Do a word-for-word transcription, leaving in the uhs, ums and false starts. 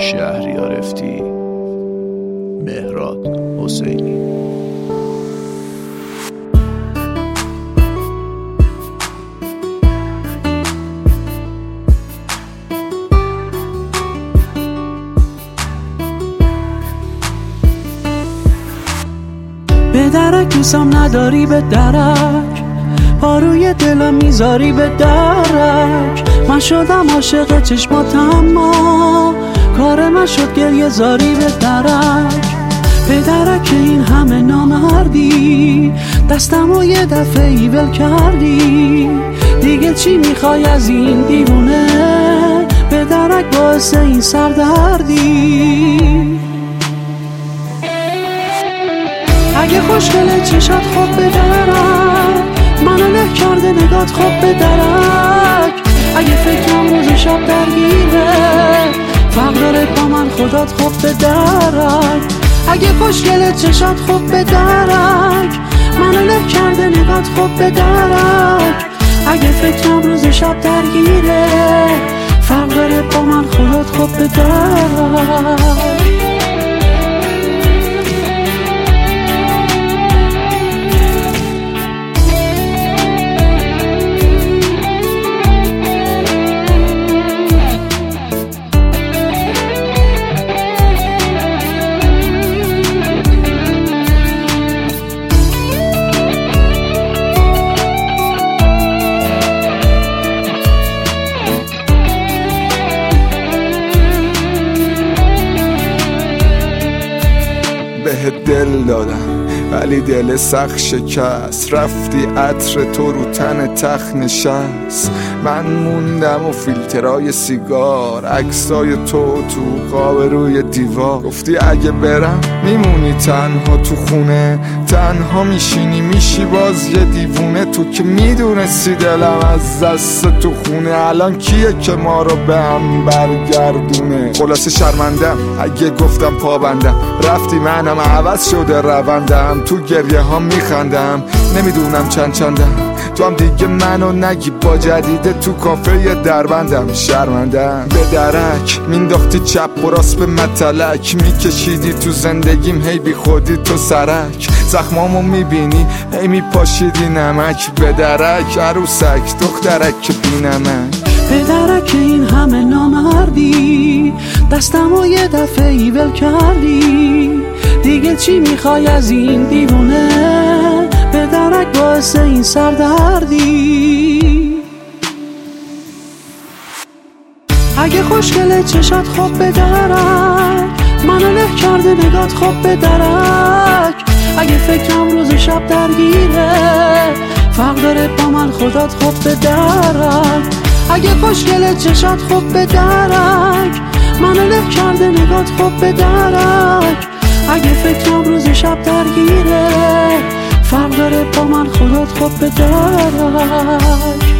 شهریارفتی، مهراد حسینی. به درک دوستم نداری، به درک پاروی دلم میذاری، به درک من شدم عاشق چشمات، اما کار من شد گریه زاری. به درک به درک این همه نامردی، دستمو یه دفعه ای ول کردی، دیگه چی میخوای از این دیوونه؟ به درک باعث این سردردی. اگه خوشگله چشات خوب به درک، منو له کرده نگات خوب به درک، اگه فکرم روز شب درگیره، فرق داره با من خدات خوب به درک. اگه خوشگله چشات خوب به درک، منو له کرده نگات خوب به درک، اگه فکرم روز شب درگیره، فرق داره با من خدات خوب به درک. به دل دادم ولی دل سخت شکست، رفتی عطر تو رو تن تخت نشست، من موندم و فیلترهای سیگار، عکسای تو تو قاب روی دیوار. گفتی اگه برم میمونی تنها تو خونه، تنها میشینی میشی باز یه دیوونه، تو که میدونستی دلم از دست تو خونه، الان کیه که ما رو به هم برگردونه؟ خلاصه شرمندم اگه گفتم پابندم، رفتی منم عوض شده روندم، تو گریه ها میخندم نمیدونم چند چندم، تو هم دیگه منو نگی با جدیده، تو کافه دربندم شرمندم. به درک مینداختی چپ و راست به متلک، میکشیدی تو زندگیم هی بی خودی تو سرک، زخمامو میبینی هی میپاشیدی نمک، به درک عروسک دخترک بی نمک. به درک این همه نامردی، دستمو یه دفعه ای ول کردی، دیگه چی میخوای از این دیوونه؟ به درک باعث این سردردی. اگه خوشگله چشات خوب به درک، منو له کرده نگات خوب به درک، اگه فکرم روز شب درگیره، فرق داره با من خدات خوب به درک. اگه خوشگله چشات خوب به درک، منو له کرده نگات خوب به درک، اگه فکرم روز شب درگیره، فرق داره با من خدات خوب به درک.